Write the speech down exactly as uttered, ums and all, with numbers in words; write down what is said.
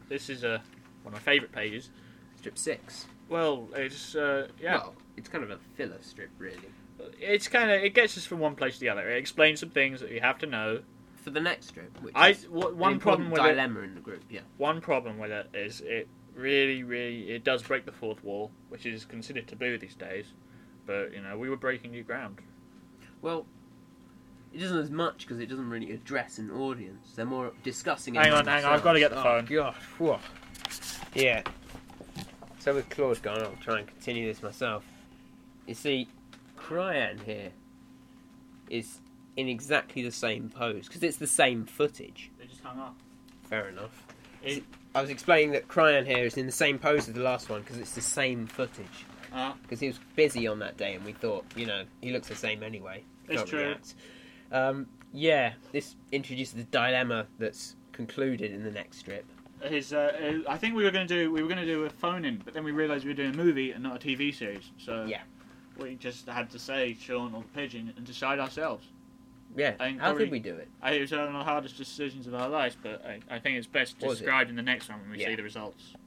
This is uh, one of my favourite pages. Strip six. Well, it's uh, yeah. Well, it's kind of a filler strip, really. It's kind of it gets us from one place to the other. It explains some things that you have to know. For the next strip, which I is w- an one problem important with it. dilemma in the group. Yeah. One problem with it is it really, really it does break the fourth wall, which is considered taboo these days. But you know, we were breaking new ground. Well, it doesn't as much because it doesn't really address an audience. They're more discussing it. Hang on, hang on. I've got to get the oh, phone. God. Whoa. Yeah. So with Claude gone, I'll try and continue this myself. You see, Cryan here is in exactly the same pose because it's the same footage. They just hung up. Fair enough. It, I was explaining that Cryan here is in the same pose as the last one because it's the same footage. Because uh, he was busy on that day, and we thought, you know, he looks the same anyway. It's Can't true. react. Um, yeah, this introduces the dilemma that's concluded in the next strip. his, uh, I think we were going to do we were going to do a phone in, but then we realised we were doing a movie and not a T V series. So Yeah. we just had to say Sean or the Pigeon and decide ourselves. Yeah, I think how probably- did we do it? I, it was one of the hardest decisions of our lives, but I, I think it's best Was it? described in the next one when we Yeah. see the results.